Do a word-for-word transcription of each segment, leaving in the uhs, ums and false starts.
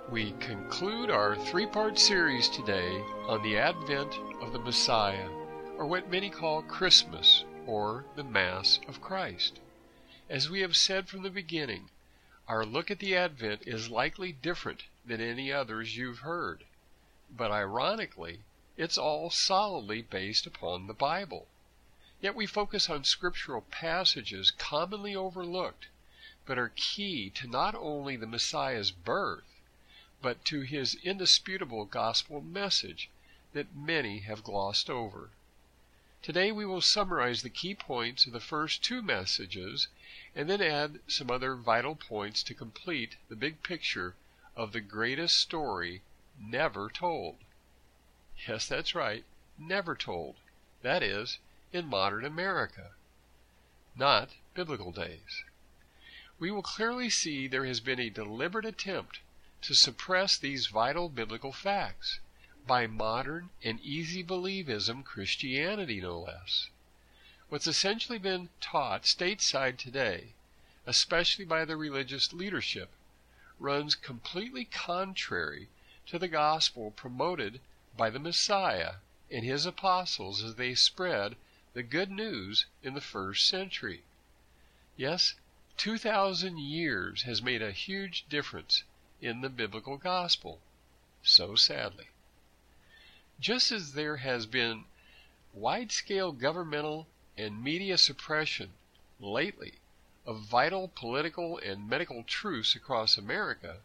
We conclude our three-part series today on the advent of the Messiah, or what many call Christmas, or the Mass of Christ. As we have said from the beginning, our look at the Advent is likely different than any others you've heard, but ironically, it's all solidly based upon the Bible. Yet we focus on scriptural passages commonly overlooked, but are key to not only the Messiah's birth, but to his indisputable gospel message that many have glossed over. Today we will summarize the key points of the first two messages and then add some other vital points to complete the big picture of the greatest story never told. Yes, that's right, never told. That is, in modern America, not biblical days. We will clearly see there has been a deliberate attempt to suppress these vital biblical facts by modern and easy-believism Christianity, no less. What's essentially been taught stateside today, especially by the religious leadership, runs completely contrary to the gospel promoted by the Messiah and his apostles as they spread the good news in the first century. Yes, two thousand years has made a huge difference in the biblical gospel, so sadly. Just as there has been wide-scale governmental and media suppression lately of vital political and medical truths across America,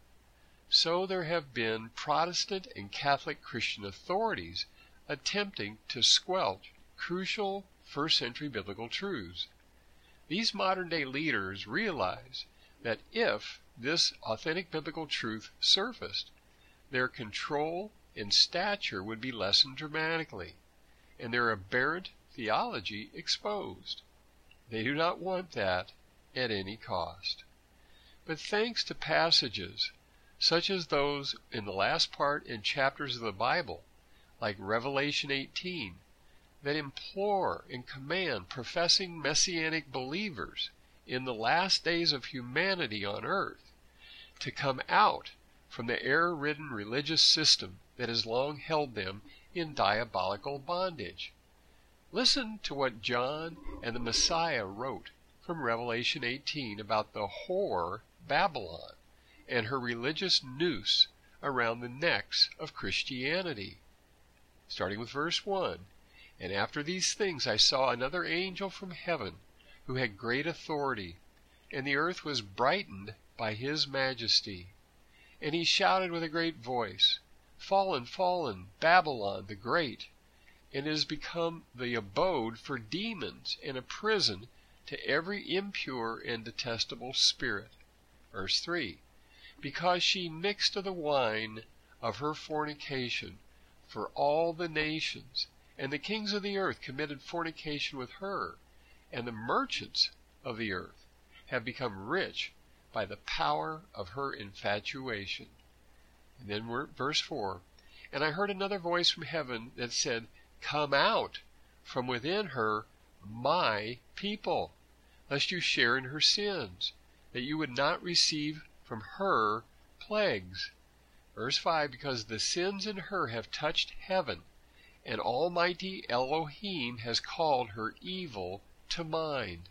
so there have been Protestant and Catholic Christian authorities attempting to squelch crucial first-century biblical truths. These modern-day leaders realize that if this authentic biblical truth surfaced, their control and stature would be lessened dramatically, and their aberrant theology exposed. They do not want that at any cost. But thanks to passages such as those in the last part and chapters of the Bible, like Revelation eighteen, that implore and command professing messianic believers in the last days of humanity on earth to come out from the error-ridden religious system that has long held them in diabolical bondage. Listen to what John and the Messiah wrote from Revelation eighteen about the whore Babylon and her religious noose around the necks of Christianity. Starting with verse one, "And after these things I saw another angel from heaven, who had great authority, and the earth was brightened by his majesty. And he shouted with a great voice, Fallen, fallen, Babylon the great, and is become the abode for demons and a prison to every impure and detestable spirit." Verse three, "Because she mixed of the wine of her fornication for all the nations, and the kings of the earth committed fornication with her, and the merchants of the earth have become rich by the power of her infatuation." And then we're, verse four, "And I heard another voice from heaven that said, Come out from within her, my people, lest you share in her sins, that you would not receive from her plagues." Verse five, "Because the sins in her have touched heaven, and Almighty Elohim has called her evil to mind."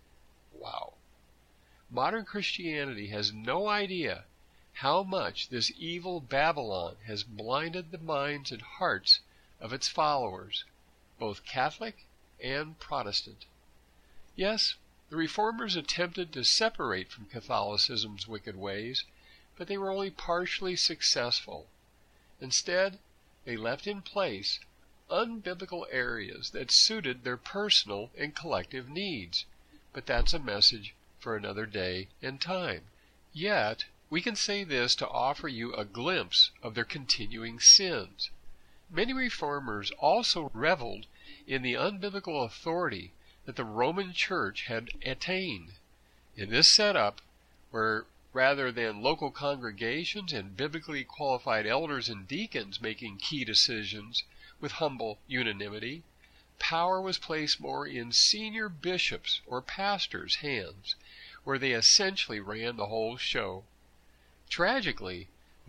Wow. Modern Christianity has no idea how much this evil Babylon has blinded the minds and hearts of its followers, both Catholic and Protestant. Yes, the Reformers attempted to separate from Catholicism's wicked ways, but they were only partially successful. Instead, they left in place unbiblical areas that suited their personal and collective needs. But that's a message for another day and time. Yet, we can say this to offer you a glimpse of their continuing sins. Many reformers also reveled in the unbiblical authority that the Roman Church had attained. In this setup, where rather than local congregations and biblically qualified elders and deacons making key decisions with humble unanimity, power was placed more in senior bishops' or pastors' hands, where they essentially ran the whole show. Tragically,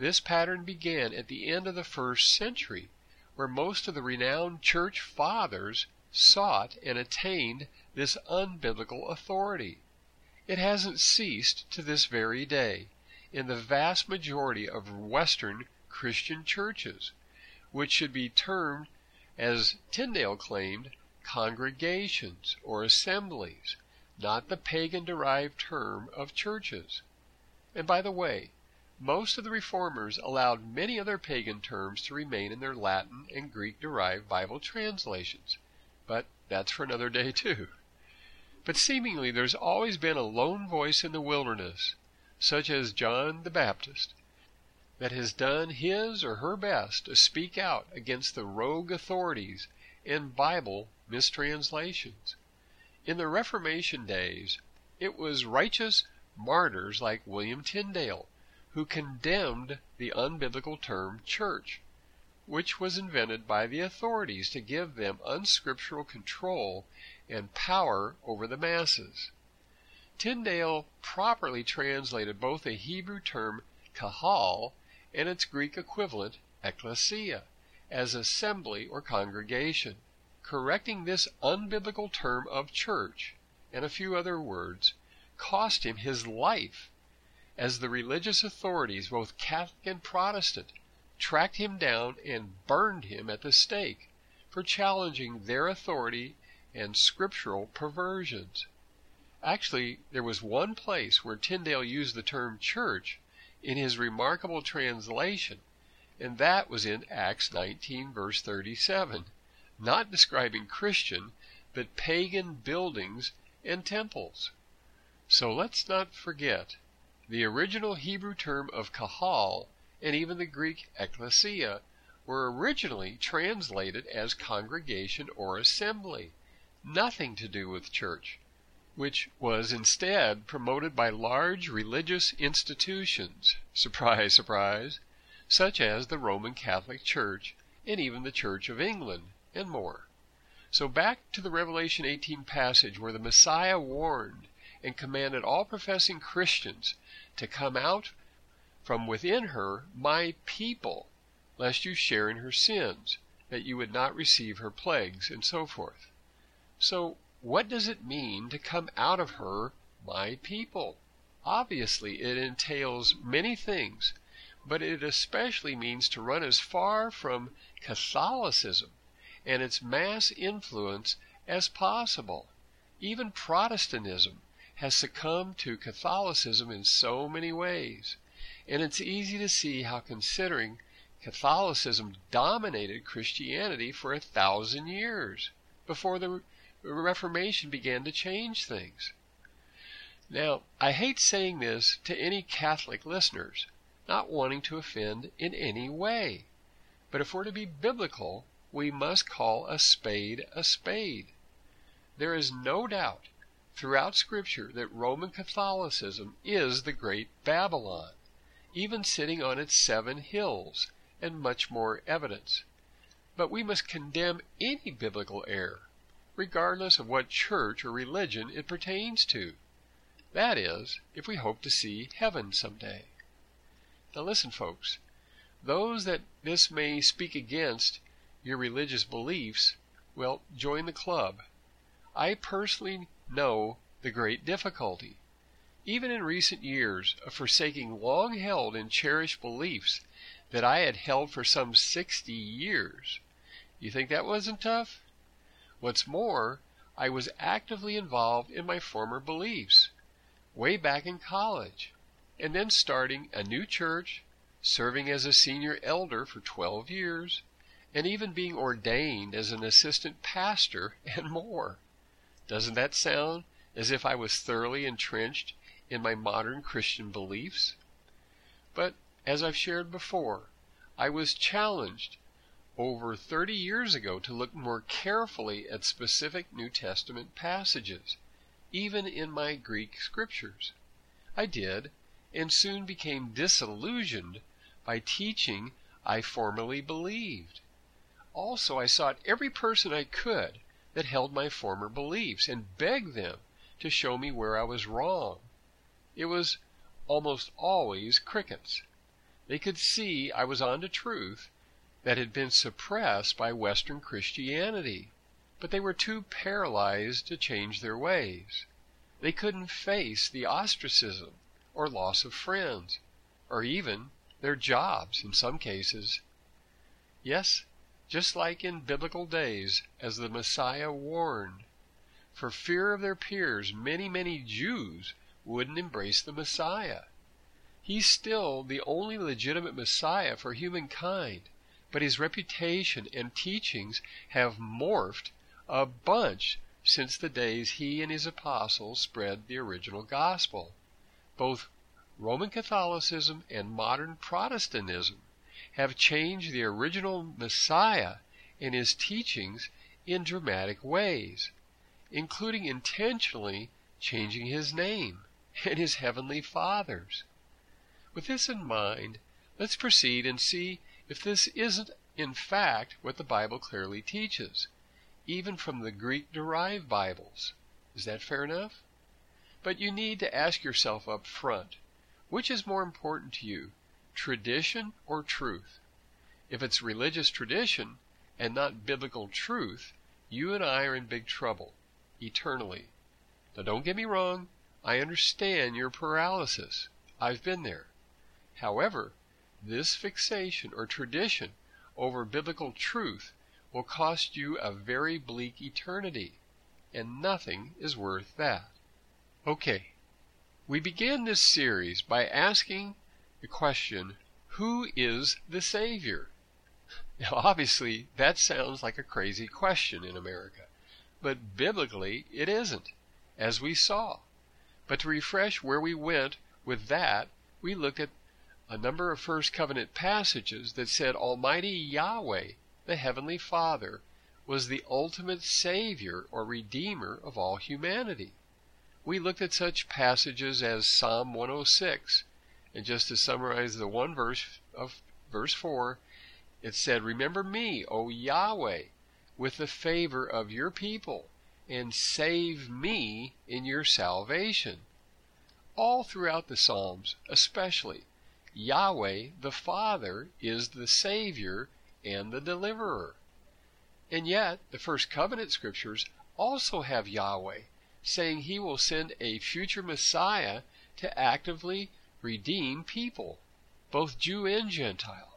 This pattern began at the end of the first century, where most of the renowned church fathers sought and attained this unbiblical authority. It hasn't ceased to this very day in the vast majority of Western Christian churches, which should be termed, as Tyndale claimed, congregations or assemblies, not the pagan-derived term of churches. And by the way, most of the reformers allowed many other pagan terms to remain in their Latin and Greek-derived Bible translations, but that's for another day too. But seemingly there's always been a lone voice in the wilderness, such as John the Baptist, that has done his or her best to speak out against the rogue authorities and Bible mistranslations. In the Reformation days, it was righteous martyrs like William Tyndale who condemned the unbiblical term church, which was invented by the authorities to give them unscriptural control and power over the masses. Tyndale properly translated both the Hebrew term kahal and its Greek equivalent ecclesia as assembly or congregation. Correcting this unbiblical term of church and a few other words cost him his life, as the religious authorities, both Catholic and Protestant, tracked him down and burned him at the stake for challenging their authority and scriptural perversions. Actually, there was one place where Tyndale used the term church in his remarkable translation, and that was in Acts nineteen, verse thirty-seven, not describing Christian, but pagan buildings and temples. So let's not forget, the original Hebrew term of kahal and even the Greek ecclesia were originally translated as congregation or assembly, nothing to do with church, which was instead promoted by large religious institutions, surprise, surprise, such as the Roman Catholic Church and even the Church of England, and more. So back to the Revelation eighteen passage where the Messiah warned and commanded all professing Christians to come out from within her, my people, lest you share in her sins, that you would not receive her plagues, and so forth. So what does it mean to come out of her, my people? Obviously, it entails many things, but it especially means to run as far from Catholicism and its mass influence as possible. Even Protestantism has succumbed to Catholicism in so many ways, and it's easy to see how, considering Catholicism dominated Christianity for a thousand years before the Reformation began to change things. Now, I hate saying this to any Catholic listeners, not wanting to offend in any way, but if we're to be biblical, we must call a spade a spade. There is no doubt throughout Scripture that Roman Catholicism is the great Babylon, even sitting on its seven hills, and much more evidence. But we must condemn any biblical error, regardless of what church or religion it pertains to. That is, if we hope to see heaven someday. Now listen, folks, those that this may speak against your religious beliefs, well, join the club. I personally know the great difficulty, even in recent years, of forsaking long-held and cherished beliefs that I had held for some sixty years. You think that wasn't tough? What's more, I was actively involved in my former beliefs, way back in college, and then starting a new church, serving as a senior elder for twelve years, and even being ordained as an assistant pastor and more. Doesn't that sound as if I was thoroughly entrenched in my modern Christian beliefs? But, as I've shared before, I was challenged over thirty years ago to look more carefully at specific New Testament passages, even in my Greek scriptures. I did, and soon became disillusioned by teaching I formerly believed. Also, I sought every person I could that held my former beliefs and begged them to show me where I was wrong. It was almost always crickets. They could see I was on to truth that had been suppressed by Western Christianity, but they were too paralyzed to change their ways. They couldn't face the ostracism or loss of friends, or even their jobs in some cases. Yes, just like in biblical days, as the Messiah warned. For fear of their peers, many, many Jews wouldn't embrace the Messiah. He's still the only legitimate Messiah for humankind, but his reputation and teachings have morphed a bunch since the days he and his apostles spread the original gospel. Both Roman Catholicism and modern Protestantism have changed the original Messiah and his teachings in dramatic ways, including intentionally changing his name and his heavenly Father's. With this in mind, let's proceed and see if this isn't in fact what the Bible clearly teaches, even from the Greek-derived Bibles. Is that fair enough? But you need to ask yourself up front, which is more important to you, tradition or truth? If it's religious tradition and not biblical truth, you and I are in big trouble, eternally. Now don't get me wrong, I understand your paralysis. I've been there. However, this fixation or tradition over biblical truth will cost you a very bleak eternity, and nothing is worth that. Okay, we began this series by asking the question, who is the Savior? Now obviously that sounds like a crazy question in America, but biblically it isn't, as we saw. But to refresh where we went with that, we looked at a number of First Covenant passages that said Almighty Yahweh, the Heavenly Father, was the ultimate Savior or Redeemer of all humanity. We looked at such passages as Psalm one oh six, and just to summarize the one verse of verse four, it said, "Remember me, O Yahweh, with the favor of your people, and save me in your salvation." All throughout the Psalms, especially, Yahweh the Father is the Savior and the Deliverer. And yet, the First Covenant Scriptures also have Yahweh saying he will send a future Messiah to actively redeem people, both Jew and Gentile.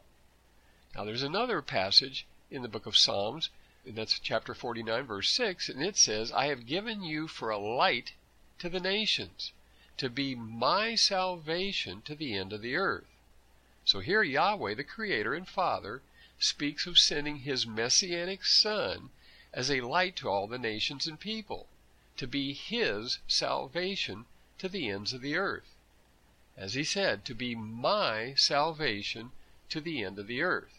Now there's another passage in the book of Psalms, and that's chapter forty-nine, verse six, and it says, "I have given you for a light to the nations, to be my salvation to the end of the earth." So here Yahweh, the Creator and Father, speaks of sending his Messianic Son as a light to all the nations and people, to be his salvation to the ends of the earth. As he said, to be my salvation to the end of the earth.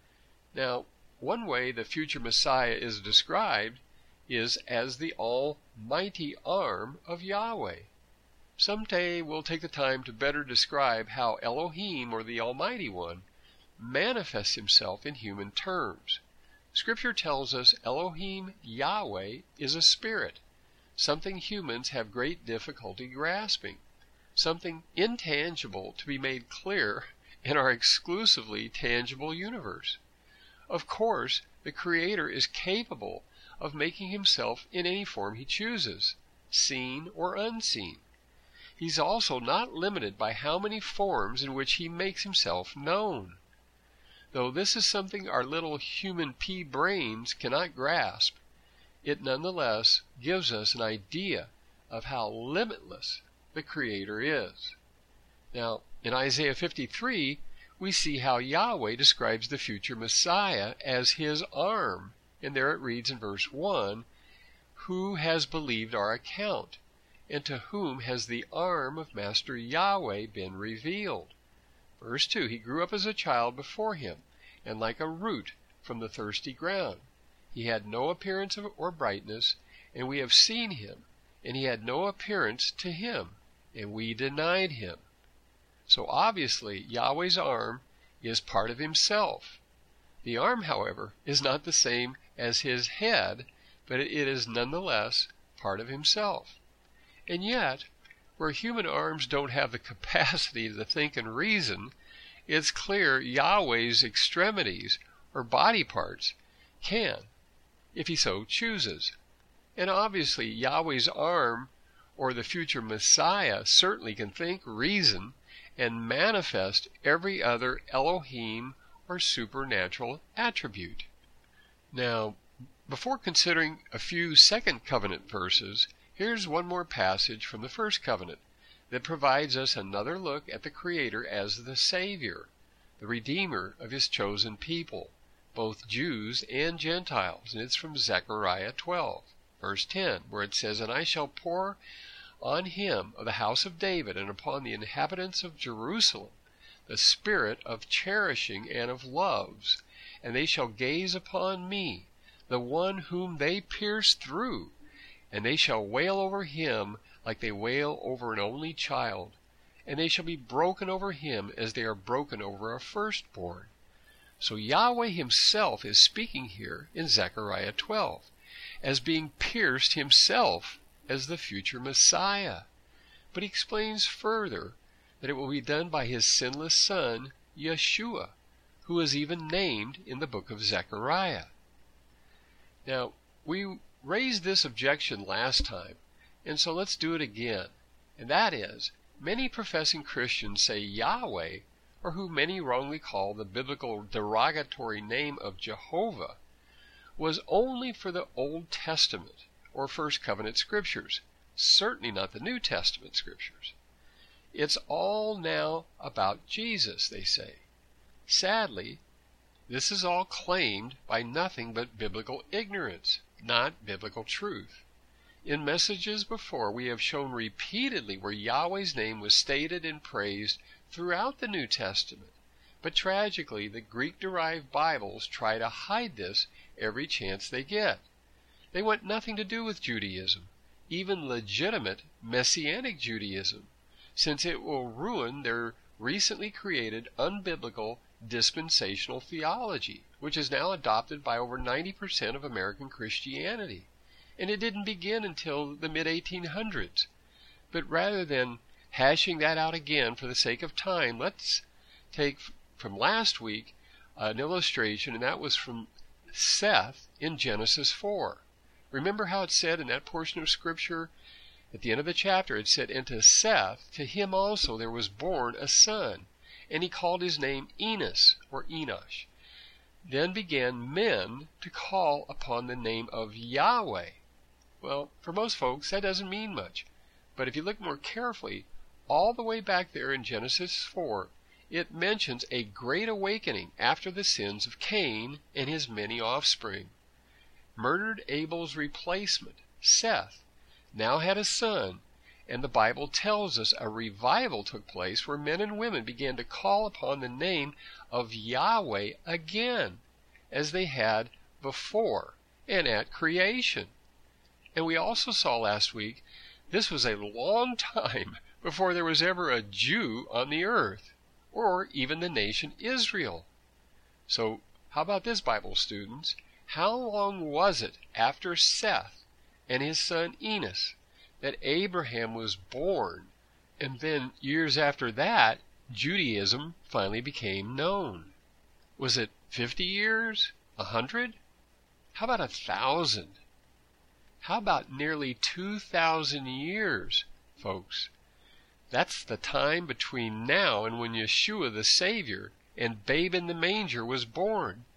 Now, one way the future Messiah is described is as the almighty arm of Yahweh. Someday we'll take the time to better describe how Elohim, or the Almighty One, manifests himself in human terms. Scripture tells us Elohim Yahweh is a spirit, something humans have great difficulty grasping, something intangible to be made clear in our exclusively tangible universe. Of course, the Creator is capable of making himself in any form he chooses, seen or unseen. He's also not limited by how many forms in which he makes himself known. Though this is something our little human pea brains cannot grasp, it nonetheless gives us an idea of how limitless the Creator is. Now, in Isaiah fifty-three, we see how Yahweh describes the future Messiah as his arm. And there it reads in verse one, "Who has believed our account? And to whom has the arm of Master Yahweh been revealed?" Verse two, "He grew up as a child before him, and like a root from the thirsty ground. He had no appearance of, or brightness, and we have seen him, and he had no appearance to him, and we denied him." So obviously, Yahweh's arm is part of himself. The arm, however, is not the same as his head, but it is nonetheless part of himself. And yet, where human arms don't have the capacity to think and reason, it's clear Yahweh's extremities or body parts can, if he so chooses. And obviously Yahweh's arm or the future Messiah certainly can think, reason, and manifest every other Elohim or supernatural attribute. Now, before considering a few second covenant verses, here's one more passage from the first covenant that provides us another look at the Creator as the Savior, the Redeemer of his chosen people, both Jews and Gentiles. And it's from Zechariah twelve, verse ten, where it says, "And I shall pour on him of the house of David and upon the inhabitants of Jerusalem the spirit of cherishing and of loves, and they shall gaze upon me, the one whom they pierced through, and they shall wail over him like they wail over an only child, and they shall be broken over him as they are broken over a firstborn." So Yahweh himself is speaking here in Zechariah twelve as being pierced himself as the future Messiah. But he explains further that it will be done by his sinless son, Yeshua, who is even named in the book of Zechariah. Now, we raised this objection last time, and so let's do it again. And that is, many professing Christians say Yahweh, or who many wrongly call the biblical derogatory name of Jehovah, was only for the Old Testament or First Covenant Scriptures, certainly not the New Testament Scriptures. It's all now about Jesus, they say. Sadly, this is all claimed by nothing but biblical ignorance, not biblical truth. In messages before, we have shown repeatedly where Yahweh's name was stated and praised throughout the New Testament. But tragically, the Greek-derived Bibles try to hide this every chance they get. They want nothing to do with Judaism, even legitimate Messianic Judaism, since it will ruin their recently created unbiblical dispensational theology, which is now adopted by over ninety percent of American Christianity. And it didn't begin until the mid eighteen hundreds. But rather than hashing that out again for the sake of time, let's take from last week an illustration, and that was from Seth in Genesis four. Remember how it said in that portion of Scripture, at the end of the chapter, it said, "And to Seth, to him also there was born a son, and he called his name Enos," or Enosh. "Then began men to call upon the name of Yahweh." Well, for most folks, that doesn't mean much. But if you look more carefully, all the way back there in Genesis four, it mentions a great awakening after the sins of Cain and his many offspring. Murdered Abel's replacement, Seth, now had a son, and the Bible tells us a revival took place where men and women began to call upon the name of Yahweh again, as they had before and at creation. And we also saw last week, this was a long time before there was ever a Jew on the earth, or even the nation Israel. So, how about this, Bible students? How long was it after Seth and his son Enos that Abraham was born, and then years after that, Judaism finally became known? Was it fifty years? A hundred? How about a thousand? How about nearly two thousand years, folks? That's the time between now and when Yeshua the Savior and Babe in the Manger was born.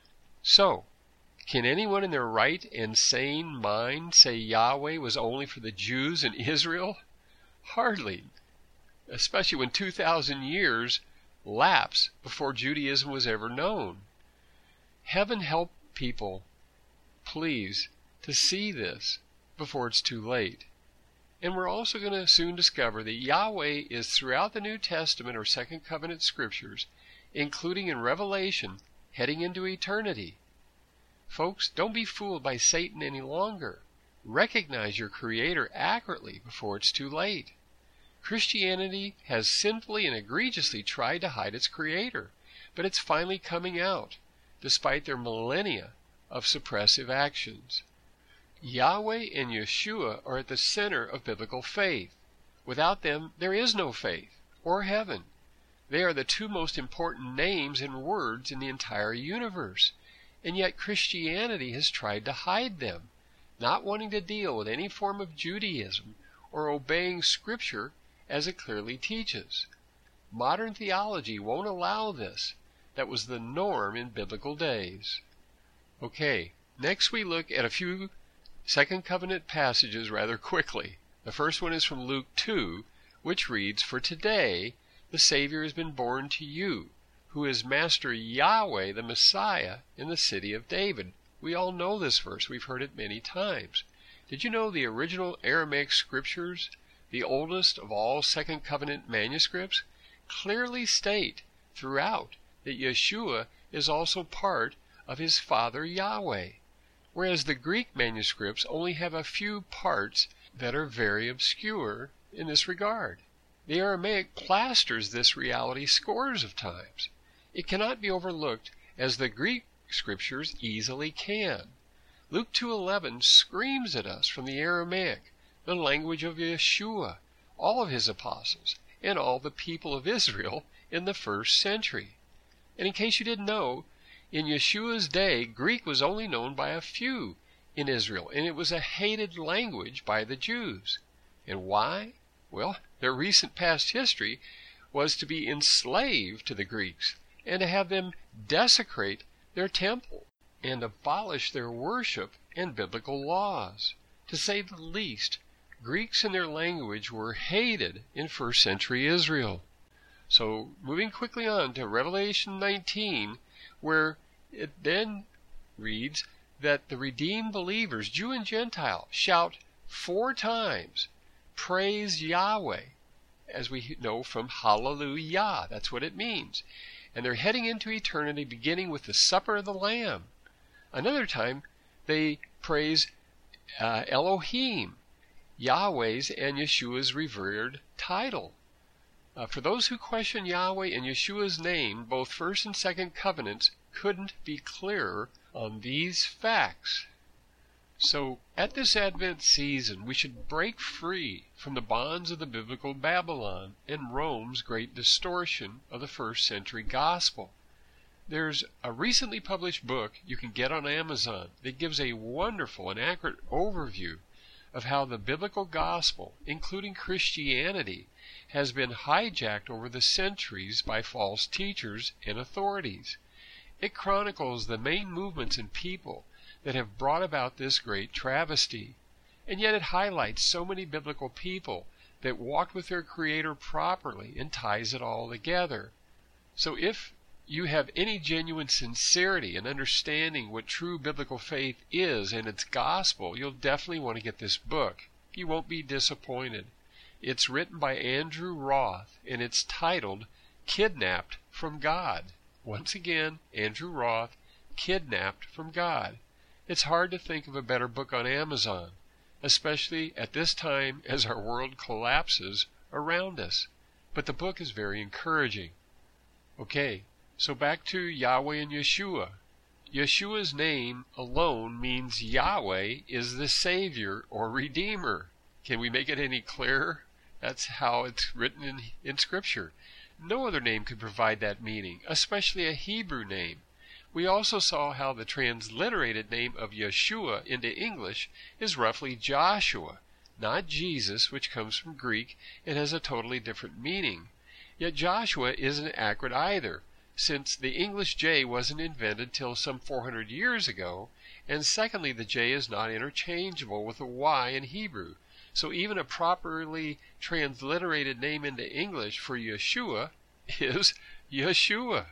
So, can anyone in their right and sane mind say Yahweh was only for the Jews and Israel? Hardly, especially when two thousand years lapsed before Judaism was ever known. Heaven help people, please, to see this before it's too late. And we're also going to soon discover that Yahweh is throughout the New Testament or Second Covenant Scriptures, including in Revelation, heading into eternity. Folks, don't be fooled by Satan any longer. Recognize your Creator accurately before it's too late. Christianity has sinfully and egregiously tried to hide its Creator, but it's finally coming out, despite their millennia of suppressive actions. Yahweh and Yeshua are at the center of biblical faith. Without them, there is no faith or heaven. They are the two most important names and words in the entire universe, and yet Christianity has tried to hide them, not wanting to deal with any form of Judaism or obeying Scripture as it clearly teaches. Modern theology won't allow this. That was the norm in biblical days. Okay, next we look at a few Second Covenant passages rather quickly. The first one is from Luke two, which reads, "For today the Savior has been born to you, who is Master Yahweh the Messiah in the city of David." We all know this verse. We've heard it many times. Did you know the original Aramaic scriptures, the oldest of all Second Covenant manuscripts, clearly state throughout that Yeshua is also part of his Father Yahweh, whereas the Greek manuscripts only have a few parts that are very obscure in this regard. The Aramaic plasters this reality scores of times. It cannot be overlooked as the Greek scriptures easily can. Luke two eleven screams at us from the Aramaic, the language of Yeshua, all of his apostles, and all the people of Israel in the first century. And in case you didn't know, in Yeshua's day, Greek was only known by a few in Israel, and it was a hated language by the Jews. And why? Well, their recent past history was to be enslaved to the Greeks and to have them desecrate their temple and abolish their worship and biblical laws. To say the least, Greeks and their language were hated in first century Israel. So moving quickly on to Revelation nineteen, where it then reads that the redeemed believers, Jew and Gentile, shout four times, "Praise Yahweh," as we know from Hallelujah. That's what it means. And they're heading into eternity, beginning with the supper of the Lamb. Another time, they praise uh, Elohim, Yahweh's and Yeshua's revered title. Uh, for those who question Yahweh and Yeshua's name, both First and Second Covenants couldn't be clearer on these facts. So, at this Advent season, we should break free from the bonds of the biblical Babylon and Rome's great distortion of the first century gospel. There's a recently published book you can get on Amazon that gives a wonderful and accurate overview of how the biblical gospel, including Christianity, has been hijacked over the centuries by false teachers and authorities. It chronicles the main movements and people that have brought about this great travesty, and yet it highlights so many biblical people that walked with their Creator properly and ties it all together. So if you have any genuine sincerity in understanding what true biblical faith is and its gospel, you'll definitely want to get this book. You won't be disappointed. It's written by Andrew Roth, and it's titled Kidnapped from God. Once again, Andrew Roth, Kidnapped from God. It's hard to think of a better book on Amazon, especially at this time as our world collapses around us. But the book is very encouraging. Okay, so back to Yahweh and Yeshua. Yeshua's name alone means Yahweh is the Savior or Redeemer. Can we make it any clearer? That's how it's written in, in Scripture. No other name could provide that meaning, especially a Hebrew name. We also saw how the transliterated name of Yeshua into English is roughly Joshua, not Jesus, which comes from Greek and has a totally different meaning. Yet Joshua isn't accurate either, since the English J wasn't invented till some four hundred years ago, and secondly, the J is not interchangeable with the Y in Hebrew. So even a properly transliterated name into English for Yeshua is Yeshua.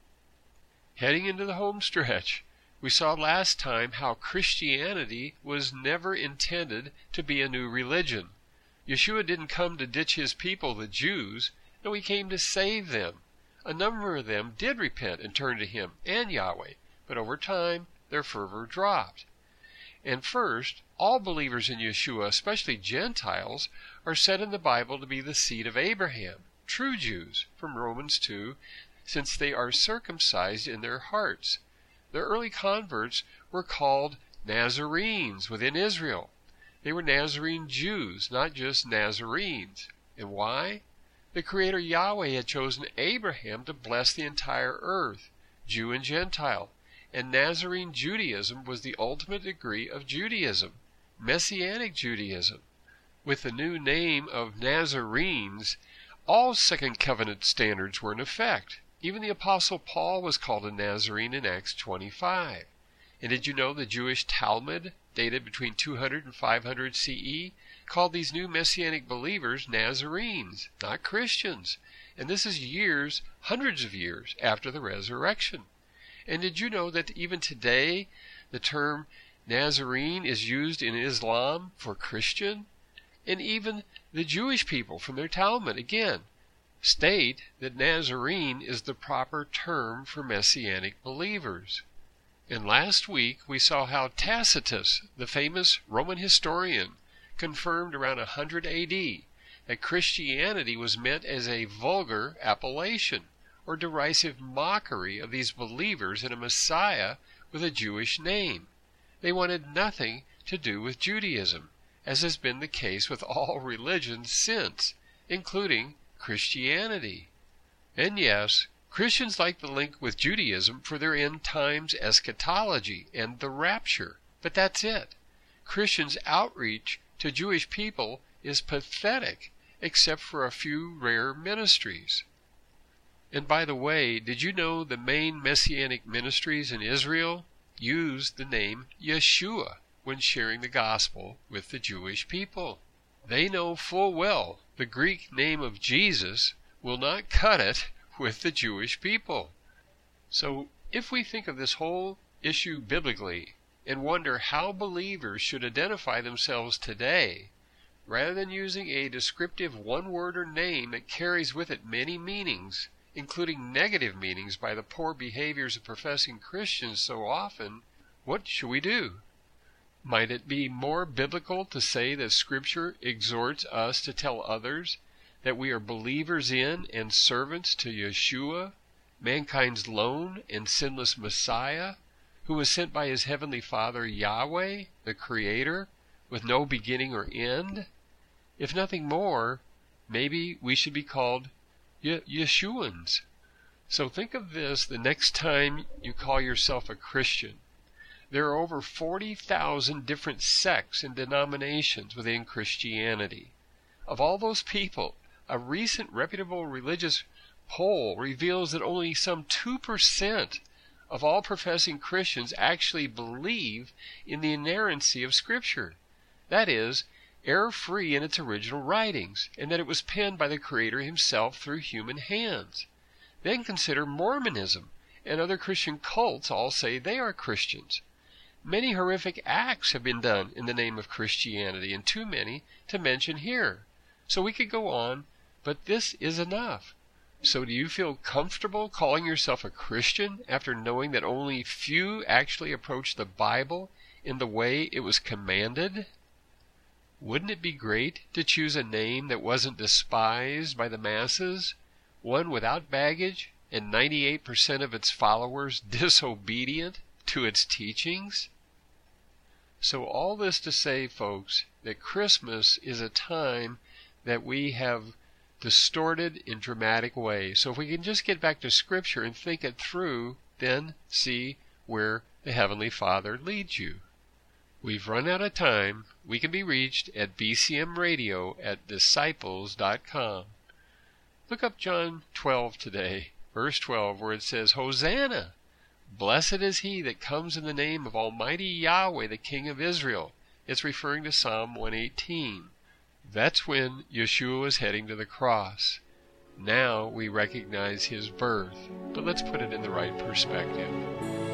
Heading into the home stretch, we saw last time how Christianity was never intended to be a new religion. Yeshua didn't come to ditch his people, the Jews. No, he came to save them. A number of them did repent and turn to him and Yahweh, but over time their fervor dropped. And first, all believers in Yeshua, especially Gentiles, are said in the Bible to be the seed of Abraham, true Jews, from Romans two, since they are circumcised in their hearts. The early converts were called Nazarenes within Israel. They were Nazarene Jews, not just Nazarenes. And why? The Creator Yahweh had chosen Abraham to bless the entire earth, Jew and Gentile, and Nazarene Judaism was the ultimate degree of Judaism, Messianic Judaism. With the new name of Nazarenes, all Second Covenant standards were in effect. Even the Apostle Paul was called a Nazarene in Acts twenty-five. And did you know the Jewish Talmud, dated between two hundred and five hundred C E, called these new Messianic believers Nazarenes, not Christians? And this is years, hundreds of years after the resurrection. And did you know that even today the term Nazarene is used in Islam for Christian? And even the Jewish people from their Talmud, again, state that Nazarene is the proper term for Messianic believers. And last week we saw how Tacitus, the famous Roman historian, confirmed around one hundred A D that Christianity was meant as a vulgar appellation or derisive mockery of these believers in a Messiah with a Jewish name. They wanted nothing to do with Judaism, as has been the case with all religions since, including Christianity. And yes, Christians like the link with Judaism for their end times eschatology and the rapture, but that's it. Christians' outreach to Jewish people is pathetic, except for a few rare ministries. And by the way, did you know the main Messianic ministries in Israel use the name Yeshua when sharing the gospel with the Jewish people? They know full well the Greek name of Jesus will not cut it with the Jewish people. So if we think of this whole issue biblically and wonder how believers should identify themselves today, rather than using a descriptive one-word or name that carries with it many meanings, including negative meanings by the poor behaviors of professing Christians so often, what should we do? Might it be more biblical to say that Scripture exhorts us to tell others that we are believers in and servants to Yeshua, mankind's lone and sinless Messiah, who was sent by his heavenly Father Yahweh, the Creator, with no beginning or end? If nothing more, maybe we should be called Ye- Yeshuans. So think of this the next time you call yourself a Christian. There are over forty thousand different sects and denominations within Christianity. Of all those people, a recent reputable religious poll reveals that only some two percent of all professing Christians actually believe in the inerrancy of Scripture. That is, error-free in its original writings, and that it was penned by the Creator himself through human hands. Then consider Mormonism, and other Christian cults all say they are Christians. Many horrific acts have been done in the name of Christianity, and too many to mention here. So we could go on, but this is enough. So do you feel comfortable calling yourself a Christian after knowing that only few actually approach the Bible in the way it was commanded? Wouldn't it be great to choose a name that wasn't despised by the masses, one without baggage, and ninety-eight percent of its followers disobedient to its teachings? So all this to say, folks, that Christmas is a time that we have distorted in dramatic ways. So if we can just get back to Scripture and think it through, then see where the Heavenly Father leads you. We've run out of time. We can be reached at b c m radio at disciples dot com. Look up John twelve today, verse twelve, where it says, Hosanna! Blessed is he that comes in the name of Almighty Yahweh, the King of Israel. It's referring to Psalm one eighteen. That's when Yeshua was heading to the cross. Now we recognize his birth, but let's put it in the right perspective.